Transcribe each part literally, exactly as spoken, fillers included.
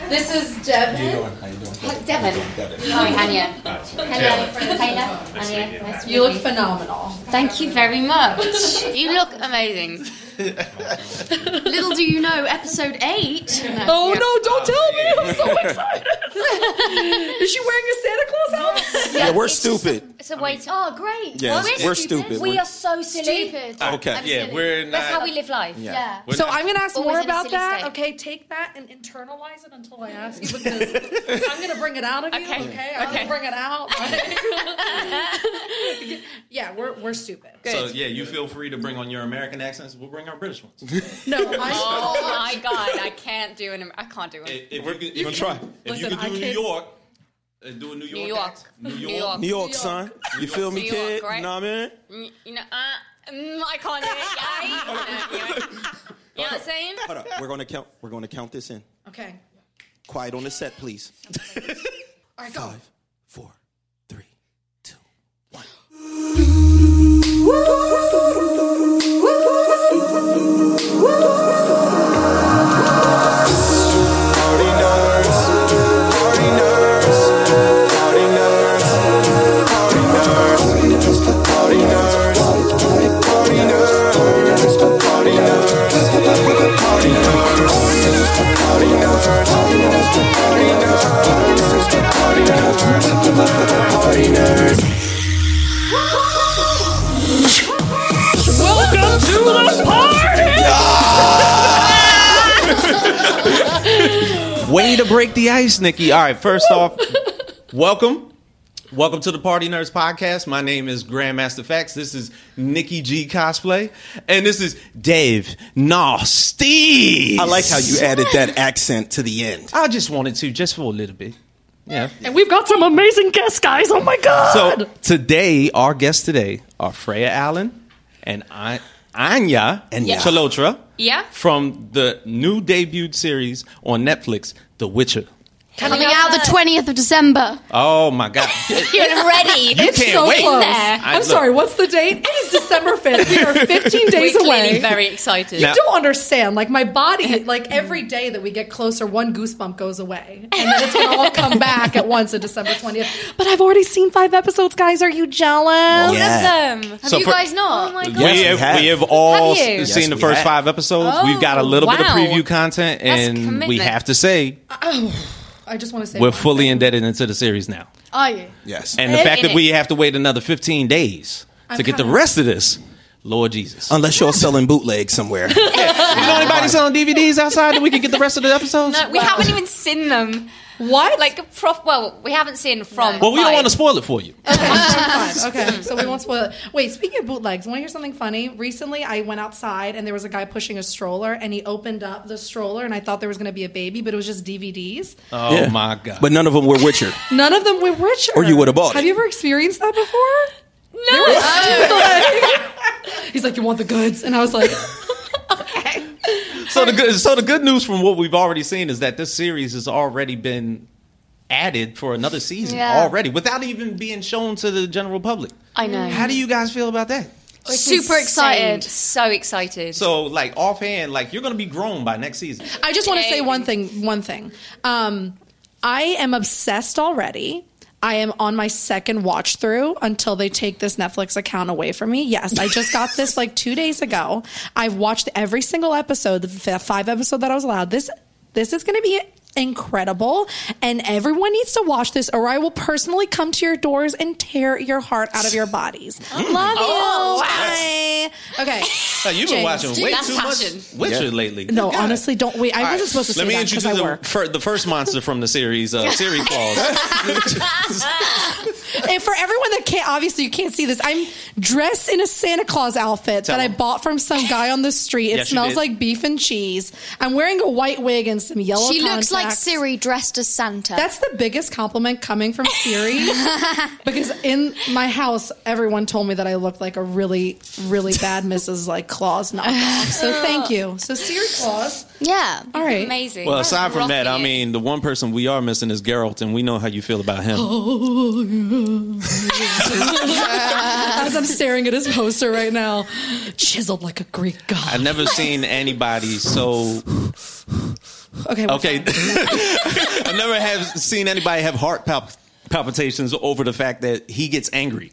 This is Devin. How you doing? How you doing? Devin. Devin. Devin. Hi, Anya. Hello. Taylor. Anya. Nice to You meet look phenomenal. Thank you very much. You look amazing. Little do you know, episode eight. Oh no, don't tell me. I'm so excited. Is she wearing a Santa Claus outfit? Yeah, we're It's stupid. Just a, it's a way to... Oh, great. Yes, Well, we're stupid. We We're- are so silly. Stupid. Okay. I'm Yeah, silly. we're not. That's how we live life. Yeah. Yeah. we're So not- I'm going to ask Always more in a about silly that. state. Okay, take that and internalize it until I ask you because I'm going to bring it out of you. Okay. Okay, I'm Okay. going to bring it out. Yeah, we're we're stupid. So yeah, you feel free to bring on your American accents. We'll bring our British ones. No, I. Oh my god, I can't do an. I can't do it. If, if you could, You gonna try? If Listen, you I could do New can't- York, uh, do a New York. New York. accent. New New York. York. New York, son. You feel me, New York, kid? right? You know what I mean? Mm, You know, uh, mm, I can't do it. I, you know what I'm saying? Hold up. We're gonna count. We're gonna count this in. Okay. Quiet on the set, please. All right, go. Five, four, three, two, one. Party nerds, party nerds, party nerds, party nerds, party nerds, party nerds, party nerds, party nerds, party nerds, party nerds. Welcome to the party. Way to break the ice, Nikki. All right, first off, welcome. Welcome to the Party Nerds Podcast. My name is Grandmaster Fax. This is Nikki G Cosplay. And this is Dave Nasty. I like how you added that accent to the end. I just wanted to, just for a little bit. Yeah. And we've got some amazing guests, guys. Oh my god. So today, our guests today are Freya Allen and I, Anya and Yeah. Chalotra Yeah. from the new debuted series on Netflix, The Witcher. Coming out the twentieth of December. Oh my God. You're ready. You It's can't so wait. close. There. I- I'm look. sorry, what's the date? It is December fifth. We are fifteen days We're clearly away. very excited. Now- You don't understand. Like, my body, like, every day that we get closer, one goosebump goes away. And then it's going to all come back at once on December twentieth. But I've already seen five episodes, guys. Are you jealous? Yeah. Awesome. Have So you for- guys not? Oh my god. we, Yes, we have, have. we have all Have you? s- seen Yes, the we first have. five episodes. Oh, We've got a little bit of wow. preview content, That's and we commitment. have to say I just want to say we're one fully thing. indebted into the series now. Are you? Yes. And the And- fact that we have to wait another fifteen days I'm to get the kinda- rest of this, Lord Jesus. Unless you're selling bootlegs somewhere. You know anybody selling D V Ds outside that we can get the rest of the episodes? No, we haven't even seen them. What? Like, prof- well, we haven't seen from. Well, we don't five. want to spoil it for you. Fine. Okay, so we won't spoil it. Wait, speaking of bootlegs, want to hear something funny? Recently, I went outside and there was a guy pushing a stroller, and he opened up the stroller, and I thought there was going to be a baby, but it was just D V Ds. Oh Yeah. my God. But none of them were Witcher. None of them were Witcher. Or you would've bought it. Have you ever experienced that before? No. He's like, you want the goods? And I was like, okay. So the good, so the good news from what we've already seen is that this series has already been added for another season Yeah. already, without even being shown to the general public. I know. How do you guys feel about that? It's Super insane. excited. So excited. So, like offhand, like you're gonna be grown by next season. I just want to say Dang. one thing. One thing. Um, I am obsessed already. I am on my second watch through until they take this Netflix account away from me. Yes, I just got this like two days ago. I've watched every single episode, the f- five episode that I was allowed. This this is going to be incredible, and everyone needs to watch this, or I will personally come to your doors and tear your heart out of your bodies. Love you. Oh, wow. Bye. Okay. Now, you've been James, watching way that's too passion. much Witcher Yeah. lately. No, Good God. honestly, don't wait. I All wasn't right, supposed to say Let me that introduce because I the, work. fir- the first monster from the series, uh, Siri Claus. And for everyone that can't, obviously you can't see this, I'm dressed in a Santa Claus outfit Tell that I him. bought from some guy on the street. It Yes, you smells did. like beef and cheese. I'm wearing a white wig and some yellow She looks like contacts. Siri dressed as Santa. That's the biggest compliment coming from Siri. Because in my house, everyone told me that I looked like a really, really bad Missus like Claus knockoff. So thank you. So Siri Claus. yeah. All right. Amazing. Well, aside from that, I Rocking it. mean, the one person we are missing is Geralt, and we know how you feel about him. As I'm staring at his poster right now, chiseled like a Greek god. I've never seen anybody so Okay. what's Okay. wrong? I never have seen anybody have heart palp- palpitations over the fact that he gets angry.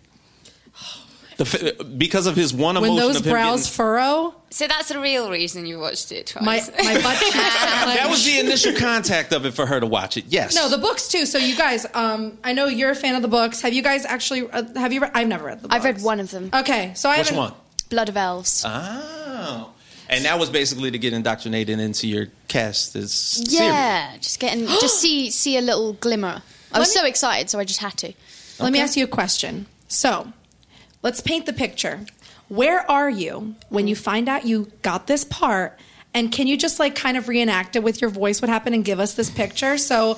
The f- because of his one When emotion those of him brows getting, So furrow, that's the real reason you watched it twice. my my butt cheeks. that was the initial contact of it for her to watch it. Yes. No, the books too. So you guys, um, I know you're a fan of the books. Have you guys actually? Uh, have you? Read, I've never read the books. I've read one of them. Okay, so I Which haven't. one? Blood of Elves. Oh. And that was basically to get indoctrinated into your cast as series. Yeah, just getting just see see a little glimmer. I was Let so excited, so I just had to. Let me ask you a question. So, let's paint the picture. Where are you when you find out you got this part? And can you just like kind of reenact it with your voice? What happened and give us this picture? So,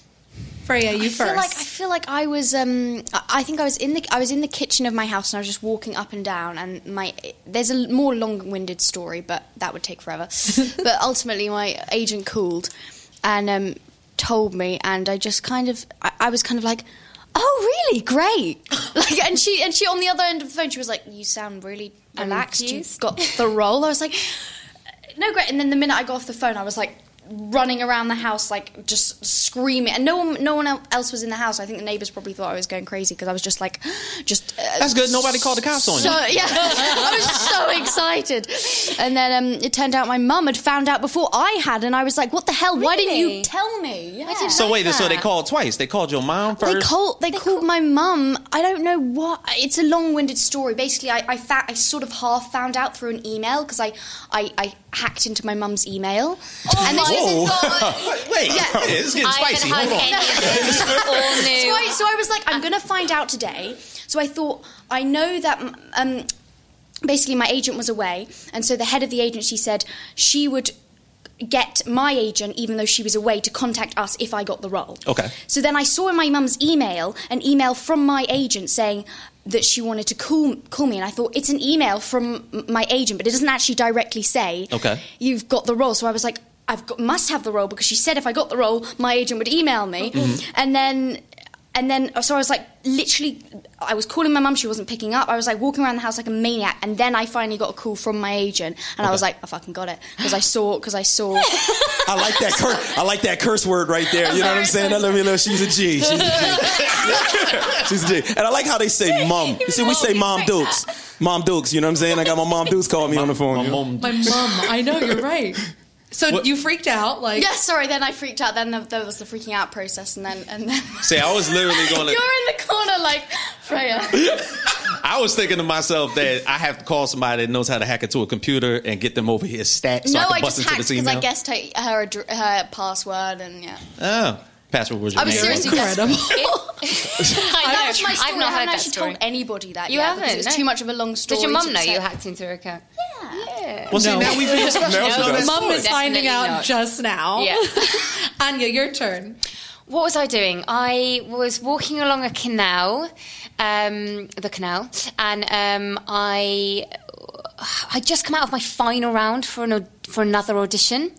Freya, you I first. feel like I feel like I was. Um, I I think I was in the I was in the kitchen of my house and I was just walking up and down. And my there's a more long-winded story, but that would take forever. But ultimately, my agent called and um, told me, and I just kind of I, I was kind of like, oh really, great. Like, and she and she on the other end of the phone, she was like, you sound really relaxed. You Confused? got the role. I was like, no, great. And then the minute I got off the phone, I was like running around the house, like just screaming, and no one, no one else was in the house. I think the neighbours probably thought I was going crazy because I was just like, just. Uh, That's good. Nobody called the cops on so, you. yeah, I was so excited, and then um, it turned out my mum had found out before I had, and I was like, "What the hell? Why didn't Really? you tell me?" Yeah. I didn't So know wait, that. so they called twice. They called your mom first. They called. They, called my mum. I don't know what. It's a long-winded story. Basically, I I, fa- I sort of half found out through an email because I, I I hacked into my mum's email. Oh and this is Whoa. Wait, Yeah. it's getting I spicy. haven't Hold heard on. any of this. All So new. I, so I was like, I'm going to find out today. So I thought, I know that um, basically my agent was away, and so the head of the agency said she would get my agent, even though she was away, to contact us if I got the role. Okay. So then I saw in my mum's email an email from my agent saying that she wanted to call call me, and I thought it's an email from m- my agent, but it doesn't actually directly say Okay. you've got the role. So I was like, I've got, must have the role because she said if I got the role, my agent would email me, and then. And then, so I was like, literally, I was calling my mum, she wasn't picking up. I was like walking around the house like a maniac. And then I finally got a call from my agent. And I was like, I fucking got it. Because I saw, because I saw. I like that curse. I like that curse word right there. You know what I'm saying? I love you, love. She's a G. She's a G. She's a G. And I like how they say mom. You see, we say mom Dukes. Mom Dukes. You know what I'm saying? I got my mom Dukes calling me on the phone. My you know? mom. my mom. I know you're right. So What- you freaked out, like Yeah, sorry, then I freaked out. Then there, there was the freaking out process. And then. And then See, I was literally going you're to. in the corner like, Freya. I was thinking to myself that I have to call somebody that knows how to hack into a computer and get them over here stat so no, I I can bust just into hacked this because email. I guessed her, her, ad- her password and yeah. Oh, password was your I was name. seriously incredible. desperate. I That know. was my story. I've not I haven't heard that actually story. told anybody that You yet haven't? because it was No. too much of a long story. Did your mum to know say. you hacked into her account? Yeah. Well, see, No. now we feel special. No, to know that Mum story. is finding Definitely out not. just now. Yeah. Anya, your turn. What was I doing? I was walking along a canal, um, the canal, and um, I I just come out of my final round for an au- for another audition,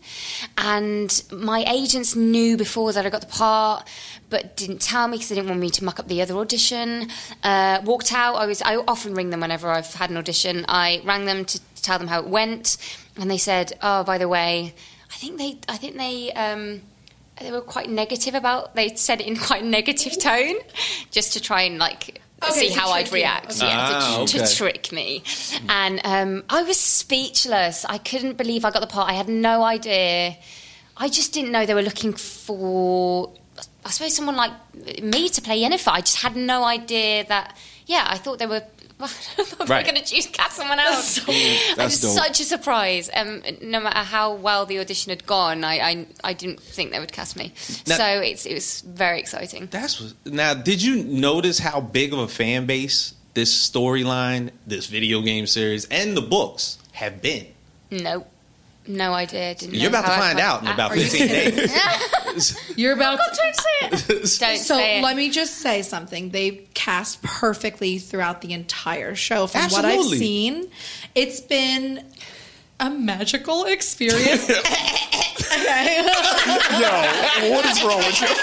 and my agents knew before that I got the part, but didn't tell me because they didn't want me to muck up the other audition. Uh, walked out. I was I often ring them whenever I've had an audition. I rang them to tell them how it went, and they said, "Oh, by the way, I think they I think they." Um, They were quite negative about. They said it in quite a negative tone, just to try and like Okay, see to how trick I'd you. react. Okay. Yeah, Ah, to, okay. to trick me. And um, I was speechless. I couldn't believe I got the part. I had no idea. I just didn't know they were looking for, I suppose, someone like me to play Yennefer. I just had no idea that. Yeah, I thought they were. I thought they Right. were going to choose cast someone else. It That's was dope. such a surprise. Um, no matter how well the audition had gone, I I, I didn't think they would cast me. Now- so it's it was very exciting. That's what, now. Did you notice how big of a fan base this storyline, this video game series, and the books have been? No, no idea. Didn't You're know about to how I find felt. out in about Are you fifteen days. You're about to. Don't say it. Don't So say it. let me just say something. They cast perfectly throughout the entire show. From what I've Absolutely. seen, it's been a magical experience. Okay. Yo, what is wrong with you?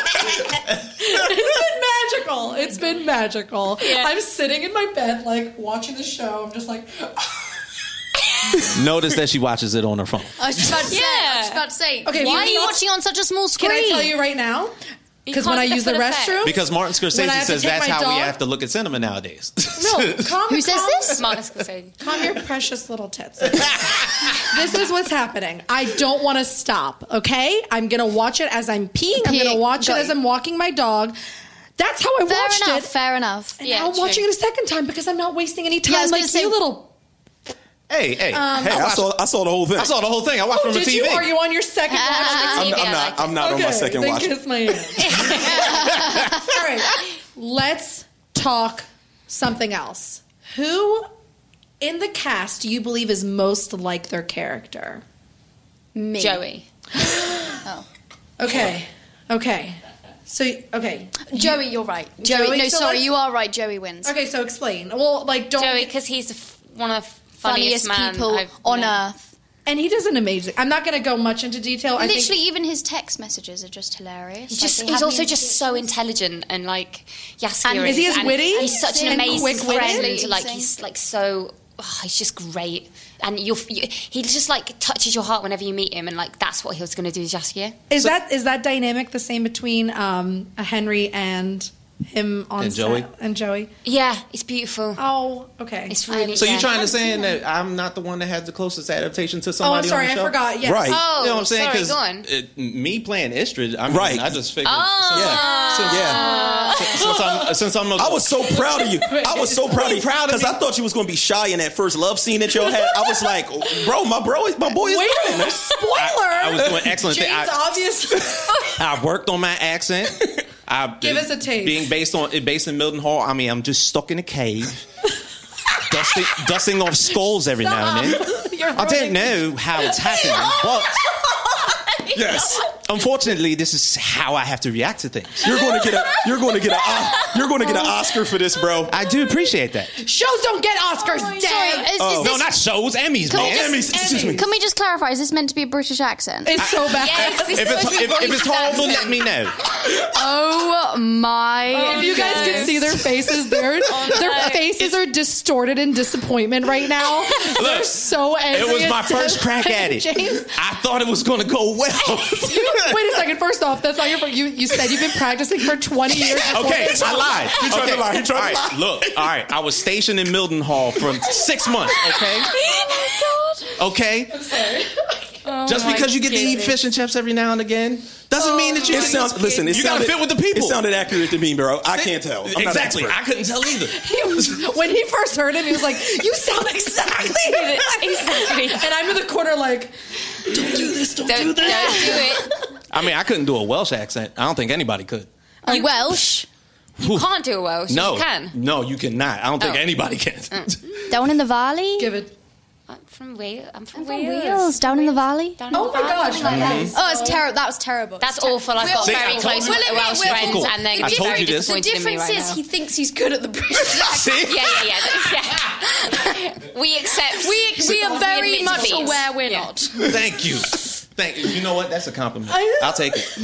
It's been magical. It's been magical. Yeah. I'm sitting in my bed, like watching the show. I'm just like, Notice that she watches it on her phone. I was just about to say. I Yeah. was about to say. Okay, if why you are you not- watching on such a small screen? Can I tell you right now? Because when can't I get use the full effect. restroom, Because Martin When I Scorsese have to says take that's my how we dog- have to look at cinema nowadays. no, calm, Who says calm- this? Martin Scorsese. Calm your precious little tits. This is what's happening. I don't want to stop. Okay, I'm gonna watch it as I'm peeing. I'm gonna Peeing. watch it Got as you. I'm walking my dog. That's how I Fair watched enough. it. Fair enough. And Yeah, now I'm true. watching it a second time because I'm not wasting any time. Yeah, I was like gonna say- you little. Hey, hey, Um, Hey, I saw I saw the whole thing. I saw the whole thing. I watched Oh, from the did T V. you? Are you on your second watch? I'm, T V, I'm I not. like I'm not on my second then watch. kiss my hand. All right, let's talk something else. Who in the cast do you believe is most like their character? Me. Joey. Okay, okay. So okay, Joey, you're right. Joey. Joey, no, so sorry, let's- you are right. Joey wins. okay. So explain. Well, like don't. Joey, because he's the f- one of the funniest, Funniest man people I've on met. earth. And he does an amazing. I'm not going to go much into detail. I Literally, think even his text messages are just hilarious. He's Like, just they he's have also me just into- so intelligent and like Jaskier And is he as and witty He's such an and amazing quick-witted? friend. Like Amazing. he's like so. Oh, he's just great, and you'll, you he just like touches your heart whenever you meet him, and like that's what he was going to do with Jaskier. is that is that dynamic the same between um, Henry and him on And set? Joey? and Joey? Yeah, it's beautiful. Oh, okay. It's really. So yeah. you're trying to say that I'm not the one that has the closest adaptation to somebody Oh, I'm sorry, on the I show? forgot. Yes. Right. Oh, You know what I'm saying? sorry, go on. It, me playing Istrid, I mean, Right. I just figured. Oh. Yeah. Since, Yeah. since, since I'm, since I'm a, I was so proud of you. I was so proud of you proud of because me? I thought you was going to be shy in that first love scene that y'all had. I was like, bro, my bro, is my boy is Wait, great, man. spoiler! I was doing excellent thing. James I- obviously. I worked on my accent. I, Give us a taste. Being based on based in Milton Hall, I mean, I'm just stuck in a cave, dusting dusting off skulls every now and then. You're I don't ruining- know how it's happening, but Yes. unfortunately, this is how I have to react to things. You're going to get a you're going to get a uh, you're going to get an Oscar for this, bro. I do appreciate that. Shows don't get Oscars, Sorry, Dave. is, is Oh. No, this, not shows, Emmys, Can we man. just- Emmys, excuse me. Can we just clarify? Is this meant to be a British accent? It's so bad. Yes, this If it's, is if, if it's horrible, let me know. Oh my! If you guys could see their faces, their their faces are distorted in disappointment right now. They're so angry. It was at my first Deb crack at and it. James. I thought it was going to go well. Wait a second. First off, that's not your. fir- You you said you've been practicing for twenty years. before Okay, this. I lied. He tried to Okay. lie. He tried to All right, lie. Look, all right. I was stationed in Milton Hall for six months. Okay. Okay. Just because you get to eat fish and chips every now and again doesn't mean that you. It sounds. Listen, it You gotta sounded, fit with the people. It sounded accurate to me, bro. I can't tell. I'm not an exactly. expert. I couldn't tell either. He- when he first heard him, he was like, "You sound exactly." Exactly. And I'm in the corner like, "Don't do this. Don't, Don't, do don't do this." it. I mean, I couldn't do a Welsh accent. I don't think anybody could. Are Welsh? You can't do a Welsh. No, You can. no, you cannot. I don't think Oh. anybody can. Down in the valley? Give it. I'm from Wales. I'm from From Wales. Wales, down in the valley. Down in Oh the my valley. gosh. Oh, it's terrible. That was terrible. That's awful. I've got See, I very told close you. Welsh Well, Welsh we're- friends, we're- and they're I going to be told very you this. The disappointed in me difference right is now. he thinks he's good at the British accent. See? Yeah, yeah, yeah. yeah. We accept. We, we are very admit much defeat. aware we're Yeah. not. Thank you. Thank you. You know what? That's a compliment. I- I'll take it.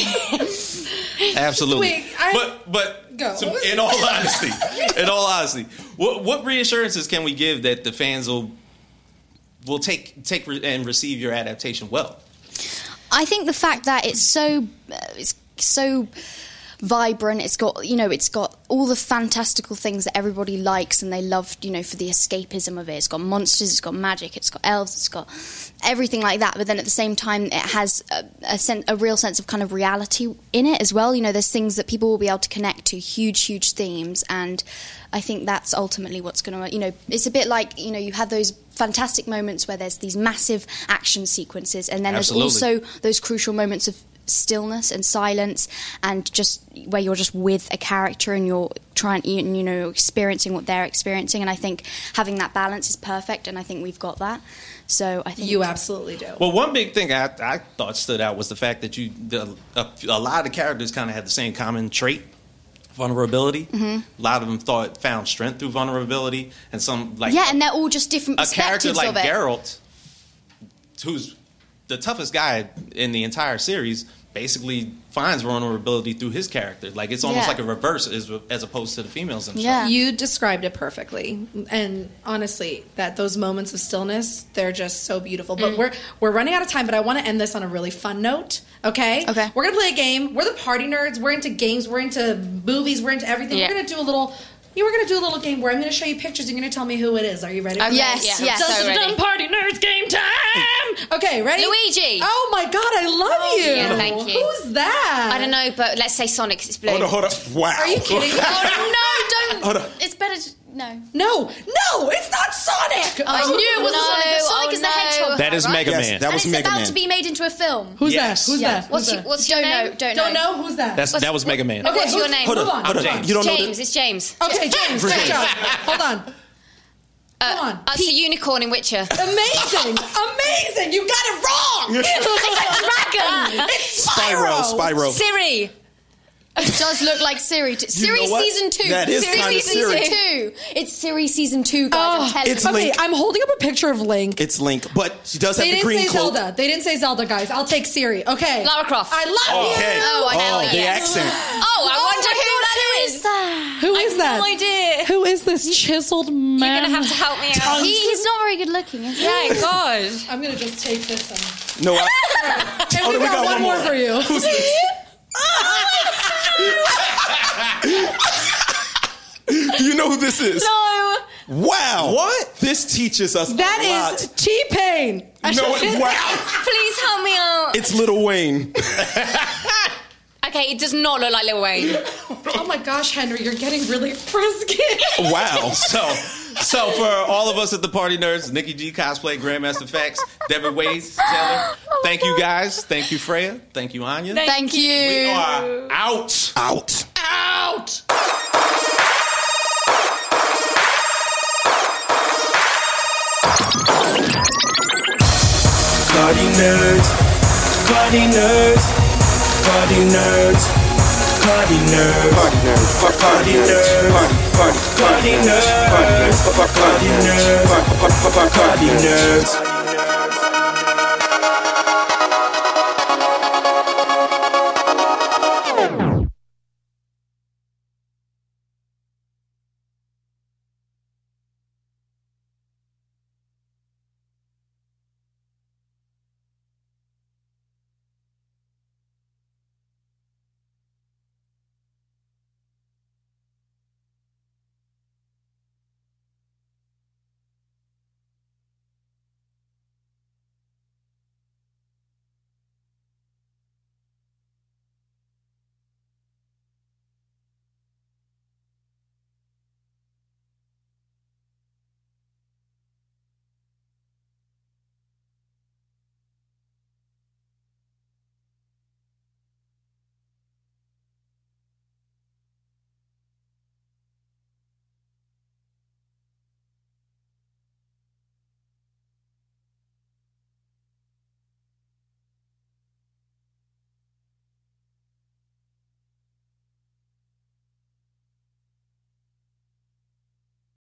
Absolutely. Wait, I- but but Go. to- in all honesty, in all honesty, what what reassurances can we give that the fans will will take take re- and receive your adaptation well? I think the fact that it's so uh, it's so vibrant, it's got, you know, it's got all the fantastical things that everybody likes and they love, you know, for the escapism of it. It's got monsters, it's got magic, it's got elves, it's got everything like that. But then at the same time, it has a, a, sen- a real sense of kind of reality in it as well. You know, there's things that people will be able to connect to, huge, huge themes. And I think that's ultimately what's going to, you know, it's a bit like, you know, you have those fantastic moments where there's these massive action sequences, and then Absolutely. there's also those crucial moments of stillness and silence, and just where you're just with a character and you're trying, you you know, experiencing what they're experiencing. And I think having that balance is perfect, and I think we've got that. So I think You absolutely do. Well, one big thing I, I thought stood out was the fact that you the, a, a lot of the characters kind of had the same common trait, vulnerability. Mm-hmm. A lot of them thought found strength through vulnerability, and some like yeah, and they're all just different a character perspectives like of it. Geralt, who's the toughest guy in the entire series, basically finds vulnerability through his character. Like it's almost Yeah. like a reverse as, as opposed to the females themselves. Yeah. You described it perfectly, and honestly, that those moments of stillness, they're just so beautiful. But we're we're running out of time, but I want to end this on a really fun note. Okay. Okay. We're gonna play a game. We're the party nerds. We're into games. We're into movies. We're into everything. Yeah. We're gonna do a little. You were gonna do a little game where I'm gonna show you pictures. You're gonna tell me who it is. Are you ready? Okay, Yes, yeah, yes. So Dun, dun, ready. dun, party nerds game time. Okay, ready? Luigi. Oh my god, I love you. yeah, thank you. Who's that? I don't know, but let's say Sonic 'cause it's blue. Hold on, hold on. Wow. Are you kidding me? Oh, no, don't. Hold on. It's better to, no. No, no, it's not Sonic. I knew it wasn't no, Sonic. But Sonic oh, is the no. hedgehog. That is right? Mega Yes, Man. that And was it's Mega about Man. to be made into a film. Who's Yes. that? Who's Yeah. that? What's Who's your, that? what's your Don't name? know. Don't know. Don't know who's that? That's, that was Mega Man. Okay, What's your who's- name? Hold on, Hold on. hold on. James. You don't know James. that? It's James. Okay, James, great job. Hold on. Come on. That's the unicorn in Witcher. Amazing! Amazing! You got it wrong! It's a dragon. It's Spyro, Spyro! Spyro. Siri. It does look like Siri. T- Siri know what? season two. That is Siri kinda season Siri. two. It's Siri season two, guys. I'm telling it's you. Okay, Link. I'm holding up a picture of Link. It's Link, but she does have They the didn't green say cloak. Zelda. They didn't say Zelda, guys. I'll take Siri. Okay. Lara Croft. I love you! Okay. Oh, I know. Oh, the yeah. accent. Oh, I wonder who that is. that? Who I is have that? no idea. Who is this chiseled man? You're gonna have to help me out. He, he's not very good looking, is he? Yeah, God. I'm gonna just take this and... No, I, And Oh, we, we got, got one one more more. for you. Who's this? Do you know who this is? No. Wow. What? This teaches us That a lot. is T-Pain. I No, should- it- wow. Please help me out. It's Lil Wayne. Okay, it does not look like Lil Wayne. Oh my gosh, Henry, you're getting really frisky. Wow. So, so for all of us at the Party Nerds, Nikki G Cosplay, Grandmaster Facts, Devin Waits, Taylor, thank you guys. Thank you, Freya. Thank you, Anya. Thank you. We are out. Out. Out! Party nerds, party nerds, party nerds, party nerds, party nerds, party nerds, party nerds, party nerds, party nerds, party nerds.